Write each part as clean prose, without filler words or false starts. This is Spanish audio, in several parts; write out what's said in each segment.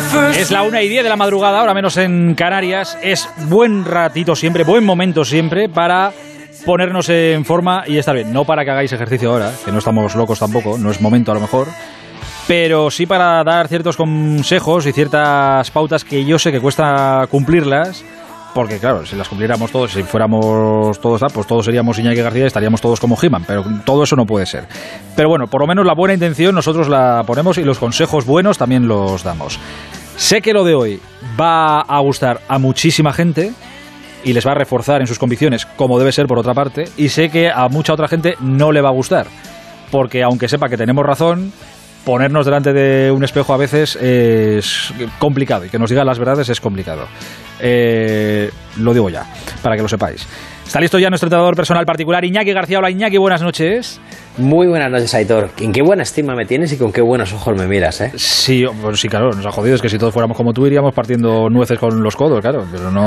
Es la 1:10 de la madrugada, ahora menos en Canarias. Es buen ratito siempre, buen momento siempre para ponernos en forma y estar bien. No para que hagáis ejercicio ahora, que no estamos locos tampoco, no es momento a lo mejor, pero sí para dar ciertos consejos y ciertas pautas que yo sé que cuesta cumplirlas, porque claro, si las cumpliéramos todos, si fuéramos todos, pues todos seríamos Iñaki García y estaríamos todos como He-Man, pero todo eso no puede ser. Pero bueno, por lo menos la buena intención nosotros la ponemos y los consejos buenos también los damos. Sé que lo de hoy va a gustar a muchísima gente y les va a reforzar en sus convicciones, como debe ser por otra parte, y sé que a mucha otra gente no le va a gustar, porque aunque sepa que tenemos razón, ponernos delante de un espejo a veces es complicado, y que nos digan las verdades es complicado. Lo digo ya, para que lo sepáis. Está listo ya nuestro entrenador personal particular, Iñaki García. Hola Iñaki, buenas noches. Muy buenas noches, Aitor. En qué buena estima me tienes y con qué buenos ojos me miras, ¿eh? Sí, pues sí, claro, nos ha jodido. Es que si todos fuéramos como tú iríamos partiendo nueces con los codos, claro.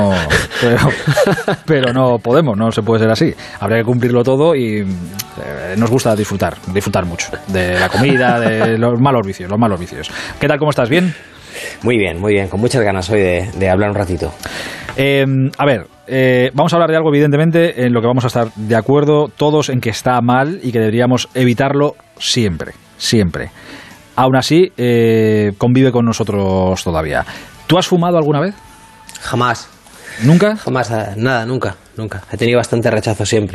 Pero no podemos, no se puede ser así. Habría que cumplirlo todo y nos gusta disfrutar mucho de la comida, de los malos vicios. ¿Qué tal, cómo estás? ¿Bien? Muy bien, con muchas ganas hoy de hablar un ratito. Vamos a hablar de algo, evidentemente, en lo que vamos a estar de acuerdo todos en que está mal y que deberíamos evitarlo siempre. Aún así, convive con nosotros todavía. ¿Tú has fumado alguna vez? Jamás. ¿Nunca? Jamás, nada, nunca. He tenido bastante rechazo siempre.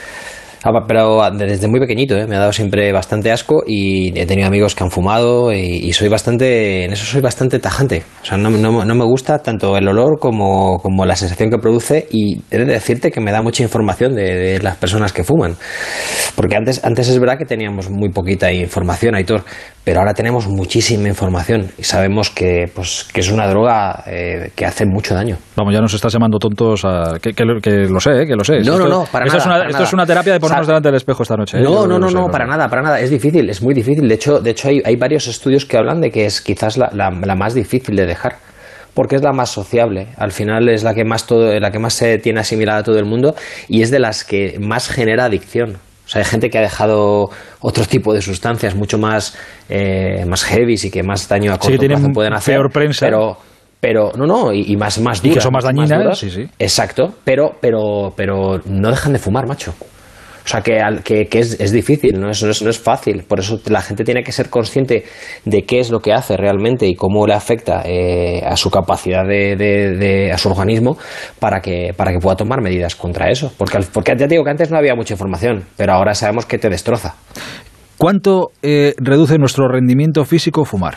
Pero desde muy pequeñito, me ha dado siempre bastante asco y he tenido amigos que han fumado y soy bastante tajante. O sea, no me gusta tanto el olor como la sensación que produce, y he de decirte que me da mucha información de las personas que fuman. Porque antes es verdad que teníamos muy poquita información, Aitor, pero ahora tenemos muchísima información y sabemos que es una droga que hace mucho daño. Vamos, ya nos estás llamando tontos que lo sé, que lo sé. No, para nada. Esto es una terapia de ponernos delante del espejo esta noche. No, para nada. Es difícil, es muy difícil. De hecho hay varios estudios que hablan de que es quizás la más difícil de dejar, porque es la más sociable. Al final es la que más se tiene asimilada a todo el mundo y es de las que más genera adicción. O sea, hay gente que ha dejado otro tipo de sustancias mucho más heavy y que más daño a corto plazo pueden hacer. Peor prensa. Pero y más duras. Y que son más dañinas. Sí. Exacto, pero no dejan de fumar, macho. O sea, que es difícil, no es fácil. Por eso la gente tiene que ser consciente de qué es lo que hace realmente y cómo le afecta a su capacidad a su organismo para que pueda tomar medidas contra eso. Porque ya te digo que antes no había mucha información, pero ahora sabemos que te destroza. ¿Cuánto reduce nuestro rendimiento físico fumar?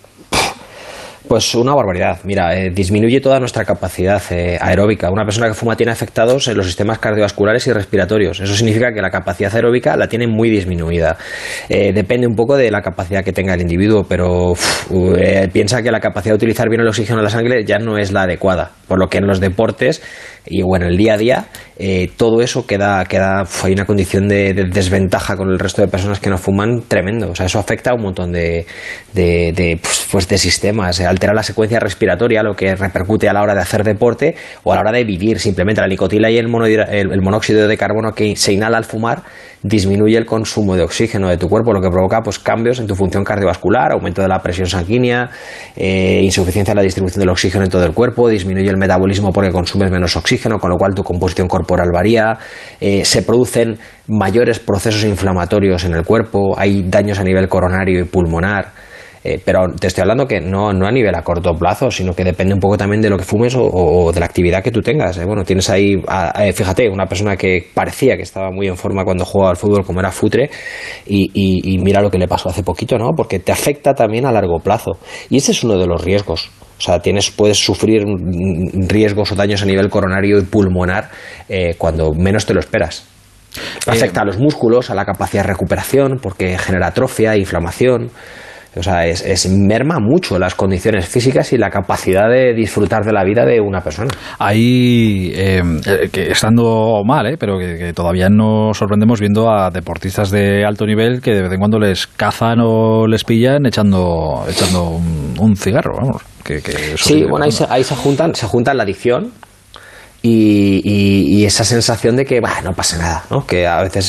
Pues una barbaridad. Mira, disminuye toda nuestra capacidad aeróbica. Una persona que fuma tiene afectados en los sistemas cardiovasculares y respiratorios. Eso significa que la capacidad aeróbica la tiene muy disminuida. Depende un poco de la capacidad que tenga el individuo, pero piensa que la capacidad de utilizar bien el oxígeno en la sangre ya no es la adecuada. Por lo que en los deportes y en el día a día todo eso hay una condición de desventaja con el resto de personas que no fuman tremendo. O sea, eso afecta a un montón de sistemas. Altera la secuencia respiratoria, lo que repercute a la hora de hacer deporte o a la hora de vivir. Simplemente la nicotina y el monóxido de carbono que se inhala al fumar disminuye el consumo de oxígeno de tu cuerpo, lo que provoca cambios en tu función cardiovascular, aumento de la presión sanguínea, insuficiencia en la distribución del oxígeno en todo el cuerpo, disminuye el metabolismo porque consumes menos oxígeno, con lo cual tu composición corporal varía, se producen mayores procesos inflamatorios en el cuerpo, hay daños a nivel coronario y pulmonar. Pero te estoy hablando que no a nivel a corto plazo, sino que depende un poco también de lo que fumes o de la actividad que tú tengas. Bueno, tienes ahí, fíjate, una persona que parecía que estaba muy en forma cuando jugaba al fútbol, como era Futre, y mira lo que le pasó hace poquito, ¿no? Porque te afecta también a largo plazo. Y ese es uno de los riesgos. O sea, puedes sufrir riesgos o daños a nivel coronario y pulmonar cuando menos te lo esperas. Afecta a los músculos, a la capacidad de recuperación, porque genera atrofia e inflamación. O sea, merma mucho las condiciones físicas y la capacidad de disfrutar de la vida de una persona. Ahí, que estando mal, pero que todavía nos sorprendemos viendo a deportistas de alto nivel que de vez en cuando les cazan o les pillan echando un cigarro, vamos. Sí, bueno, ahí se juntan la adicción y esa sensación de que no pasa nada, ¿no? Que a veces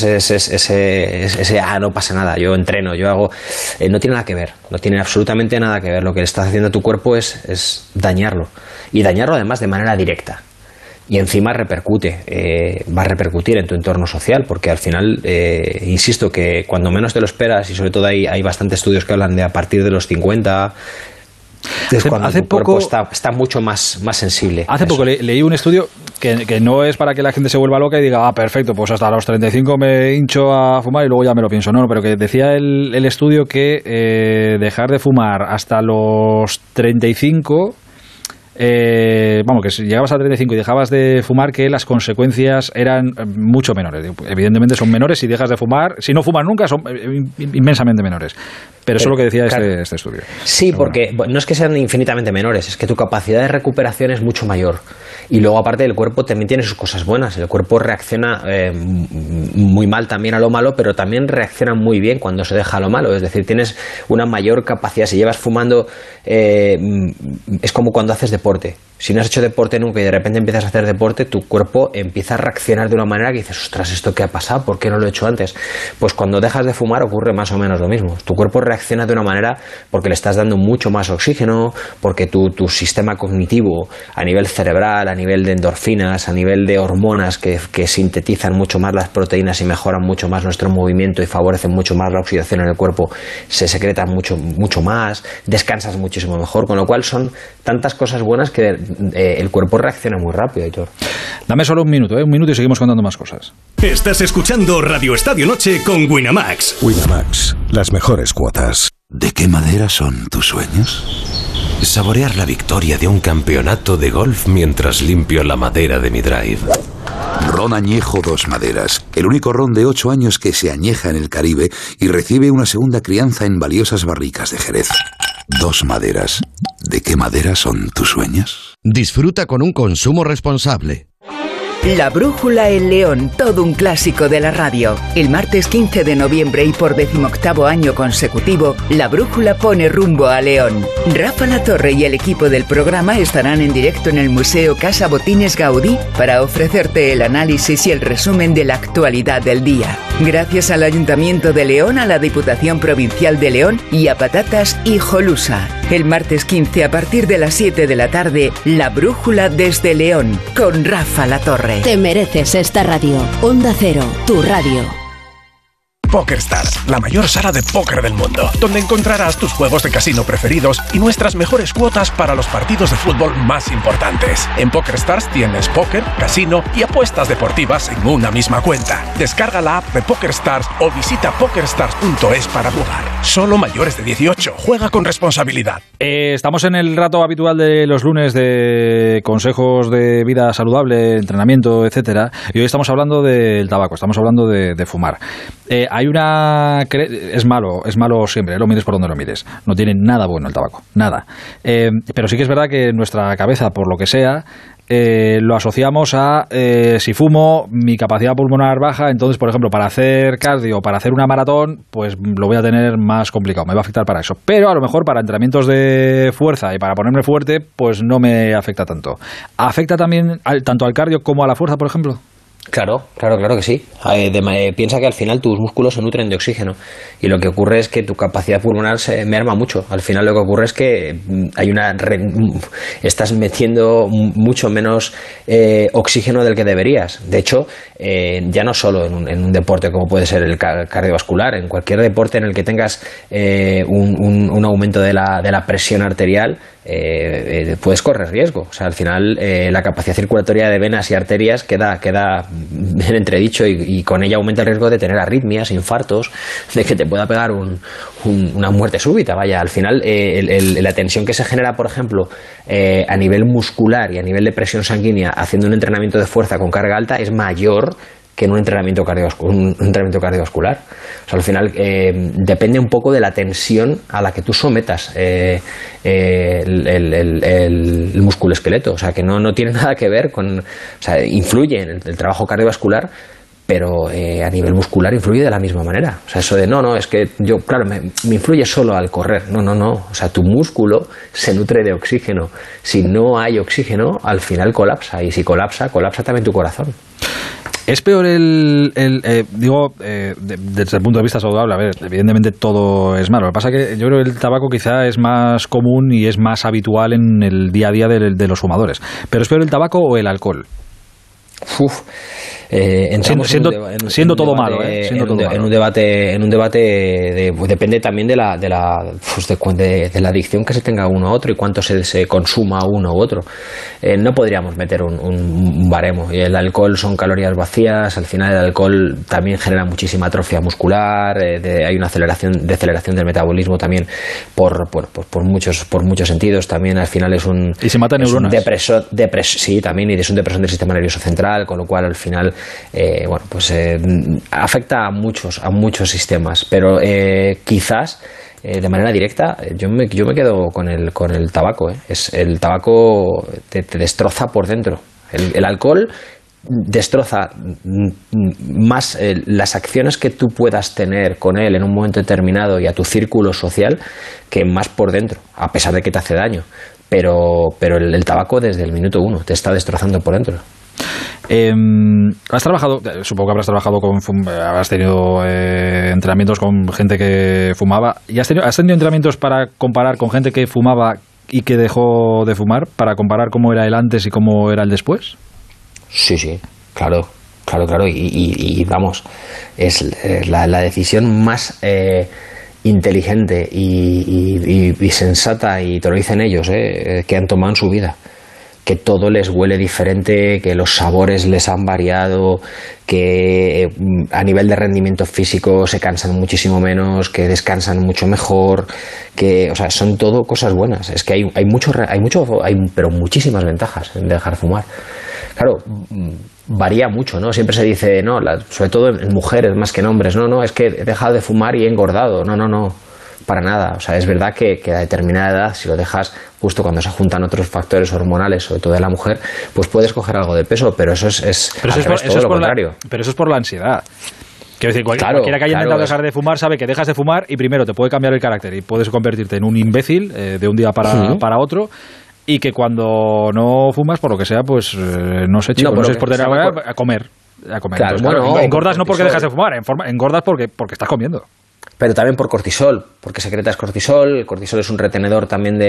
ese no pasa nada, yo entreno, yo hago, no tiene nada que ver, no tiene absolutamente nada que ver. Lo que le estás haciendo a tu cuerpo es dañarlo, y dañarlo además de manera directa, y encima repercute, va a repercutir en tu entorno social, porque al final, insisto, que cuando menos te lo esperas, y sobre todo hay bastantes estudios que hablan de a partir de los 50, es cuando tu cuerpo está mucho más sensible. Hace poco leí un estudio que no es para que la gente se vuelva loca y diga, perfecto, pues hasta los 35 me hincho a fumar y luego ya me lo pienso. No, pero que decía el estudio que dejar de fumar hasta los 35... que si llegabas a 35 y dejabas de fumar, que las consecuencias eran mucho menores. Evidentemente son menores si dejas de fumar. Si no fumas nunca, son inmensamente menores. Pero eso es lo que decía este estudio. Sí, porque no es que sean infinitamente menores, es que tu capacidad de recuperación es mucho mayor. Y luego, aparte, el cuerpo también tiene sus cosas buenas. El cuerpo reacciona muy mal también a lo malo, pero también reacciona muy bien cuando se deja lo malo. Es decir, tienes una mayor capacidad. Si llevas fumando, es como cuando haces deporte. Si no has hecho deporte nunca y de repente empiezas a hacer deporte, tu cuerpo empieza a reaccionar de una manera que dices, ostras, ¿esto qué ha pasado? ¿Por qué no lo he hecho antes? Pues cuando dejas de fumar ocurre más o menos lo mismo. Tu cuerpo reacciona de una manera porque le estás dando mucho más oxígeno, porque tu sistema cognitivo a nivel cerebral, a nivel de endorfinas, a nivel de hormonas que sintetizan mucho más las proteínas y mejoran mucho más nuestro movimiento y favorecen mucho más la oxidación en el cuerpo, se secretan mucho más, descansas muchísimo mejor, con lo cual son tantas cosas buenas que el cuerpo reacciona muy rápido, Aitor. Dame solo un minuto y seguimos contando más cosas. Estás escuchando Radio Estadio Noche con Winamax. Winamax, las mejores cuotas. ¿De qué madera son tus sueños? Saborear la victoria de un campeonato de golf mientras limpio la madera de mi drive. Ron Añejo Dos Maderas, el único ron de 8 años que se añeja en el Caribe y recibe una segunda crianza en valiosas barricas de Jerez. Dos Maderas. ¿De qué madera son tus sueños? Disfruta con un consumo responsable. La Brújula en León, todo un clásico de la radio. El martes 15 de noviembre y por 18º año consecutivo, La Brújula pone rumbo a León. Rafa Latorre y el equipo del programa estarán en directo en el Museo Casa Botines Gaudí para ofrecerte el análisis y el resumen de la actualidad del día. Gracias al Ayuntamiento de León, a la Diputación Provincial de León y a Patatas y Jolusa. El martes 15 a partir de las 7 de la tarde, La Brújula desde León, con Rafa Latorre. Te mereces esta radio. Onda Cero, tu radio. PokerStars, la mayor sala de póker del mundo, donde encontrarás tus juegos de casino preferidos y nuestras mejores cuotas para los partidos de fútbol más importantes. En PokerStars tienes póker, casino y apuestas deportivas en una misma cuenta. Descarga la app de PokerStars o visita pokerstars.es para jugar. Solo mayores de 18. Juega con responsabilidad. Estamos en el rato habitual de los lunes de consejos de vida saludable, entrenamiento, etcétera, y hoy estamos hablando del tabaco, estamos hablando de fumar. Hay una... Es malo siempre, lo mires por donde lo mires. No tiene nada bueno el tabaco, nada. Pero sí que es verdad que en nuestra cabeza, por lo que sea, lo asociamos a si fumo, mi capacidad pulmonar baja, entonces, por ejemplo, para hacer cardio, para hacer una maratón, pues lo voy a tener más complicado, me va a afectar para eso. Pero a lo mejor para entrenamientos de fuerza y para ponerme fuerte, pues no me afecta tanto. ¿Afecta también tanto al cardio como a la fuerza, por ejemplo? Claro que sí. Piensa que al final tus músculos se nutren de oxígeno y lo que ocurre es que tu capacidad pulmonar se merma mucho. Al final lo que ocurre es que estás metiendo mucho menos oxígeno del que deberías. De hecho, ya no solo en un deporte como puede ser el cardiovascular, en cualquier deporte en el que tengas un aumento de la presión arterial, puedes correr riesgo. O sea, al final la capacidad circulatoria de venas y arterias queda en entredicho y con ella aumenta el riesgo de tener arritmias, infartos, de que te pueda pegar una muerte súbita. Vaya, al final la tensión que se genera, por ejemplo, a nivel muscular y a nivel de presión sanguínea haciendo un entrenamiento de fuerza con carga alta es mayor que en un entrenamiento cardiovascular. O sea, al final depende un poco de la tensión a la que tú sometas el músculo esqueleto. O sea, que no tiene nada que ver con... O sea, influye en el trabajo cardiovascular, pero a nivel muscular influye de la misma manera. O sea, eso de no, es que yo, claro, me influye solo al correr. No. O sea, tu músculo se nutre de oxígeno. Si no hay oxígeno, al final colapsa. Y si colapsa también tu corazón. ¿Es peor digo, desde el punto de vista saludable? A ver, evidentemente todo es malo. Lo que pasa es que yo creo que el tabaco quizá es más común y es más habitual en el día a día de los fumadores. ¿Pero es peor el tabaco o el alcohol? Siendo todo malo, en un debate depende también de la adicción que se tenga uno a otro y cuánto se consuma uno u otro. No podríamos meter un baremo. Y el alcohol son calorías vacías. Al final el alcohol también genera muchísima atrofia muscular. Hay una aceleración del metabolismo también por muchos sentidos. También al final y se mata neuronas. Sí, también, y es un depresor del sistema nervioso central, con lo cual al final afecta a muchos sistemas, pero quizás de manera directa yo me quedo con el tabaco. El tabaco te destroza por dentro. El alcohol destroza más las acciones que tú puedas tener con él en un momento determinado y a tu círculo social que más por dentro, a pesar de que te hace daño, pero el tabaco desde el minuto 1 te está destrozando por dentro. ¿Has trabajado? Supongo que habrás trabajado habrás tenido entrenamientos con gente que fumaba. ¿Y has tenido entrenamientos para comparar con gente que fumaba y que dejó de fumar, para comparar cómo era el antes y cómo era el después? Sí, claro. Y vamos, es la decisión más inteligente y sensata, y te lo dicen ellos, que han tomado en su vida. Que todo les huele diferente, que los sabores les han variado, que a nivel de rendimiento físico se cansan muchísimo menos, que descansan mucho mejor, que, o sea, son todo cosas buenas. Es que hay pero muchísimas ventajas en dejar de fumar. Claro, varía mucho, ¿no? Siempre se dice, no, sobre todo en mujeres más que en hombres, no, es que he dejado de fumar y he engordado. No. Para nada. O sea, es verdad que a determinada edad, si lo dejas justo cuando se juntan otros factores hormonales, sobre todo de la mujer, pues puedes coger algo de peso, pero eso es todo lo contrario. Pero eso es por la ansiedad. Quiero decir, cualquiera que haya intentado dejar de fumar sabe que dejas de fumar y primero te puede cambiar el carácter y puedes convertirte en un imbécil de un día para otro. Y que cuando no fumas, por lo que sea, pues no sé, chico, no sé, por tener a comer. Claro, entonces, engordas no porque dejas de fumar, engordas porque estás comiendo. Pero también por cortisol, porque secretas cortisol. El cortisol es un retenedor también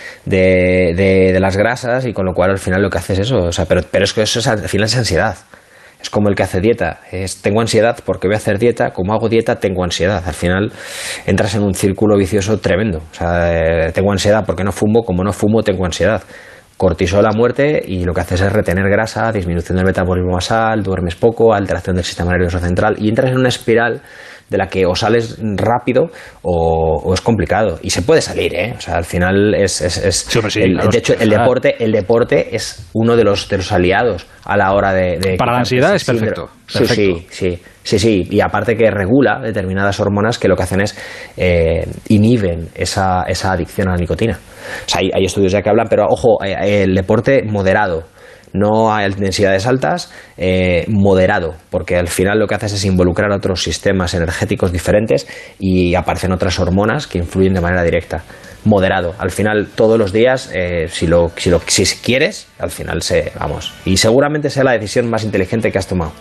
de las grasas, y con lo cual al final lo que hace es eso. O sea, pero es que eso al final es ansiedad. Es como el que hace dieta. Tengo ansiedad porque voy a hacer dieta. Como hago dieta, tengo ansiedad. Al final entras en un círculo vicioso tremendo. O sea, tengo ansiedad porque no fumo. Como no fumo, tengo ansiedad. Cortisol a muerte, y lo que haces es retener grasa, disminución del metabolismo basal, duermes poco, alteración del sistema nervioso central, y entras en una espiral de la que o sales rápido o es complicado. Y se puede salir, ¿eh? O sea, al final de hecho, el deporte es uno de los aliados a la hora de para la ansiedad es perfecto. Sí. Y aparte que regula determinadas hormonas que lo que hacen es inhiben esa adicción a la nicotina. O sea, hay estudios ya que hablan, pero ojo, el deporte moderado. No a intensidades altas, moderado, porque al final lo que haces es involucrar otros sistemas energéticos diferentes y aparecen otras hormonas que influyen de manera directa. Moderado, al final todos los días, si quieres, al final vamos. Y seguramente sea la decisión más inteligente que has tomado.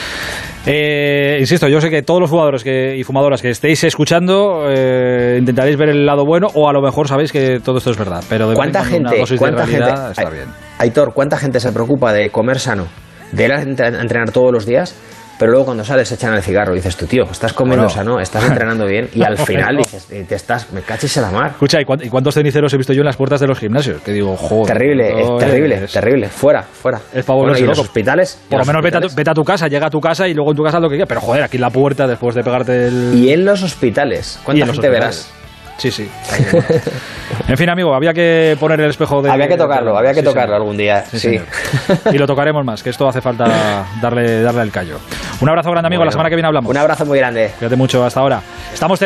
Insisto, yo sé que todos los fumadores y fumadoras que estéis escuchando intentaréis ver el lado bueno, o a lo mejor sabéis que todo esto es verdad, pero de ¿Cuánta gente está bien. Aitor, ¿cuánta gente se preocupa de comer sano, de ir a entrenar todos los días, pero luego cuando sales se echan el cigarro y dices tú, tío, estás comiendo sano, estás entrenando bien, y al final dices, me cachis en la mar? Escucha, ¿y cuántos ceniceros he visto yo en las puertas de los gimnasios? Que digo, joder. Terrible, fuera. Es para volverse loco. Los hospitales... Por lo menos vete a tu casa, llega a tu casa y luego en tu casa lo que quieras, pero joder, aquí en la puerta después de pegarte el... Y en los hospitales, ¿cuánta gente verás? Sí. En fin, amigo, había que poner el espejo de... Había que tocarlo algún día, sí. Y lo tocaremos más, que esto hace falta darle el callo. Un abrazo grande, amigo, la semana que viene hablamos. Un abrazo muy grande. Cuídate mucho, hasta ahora. Estamos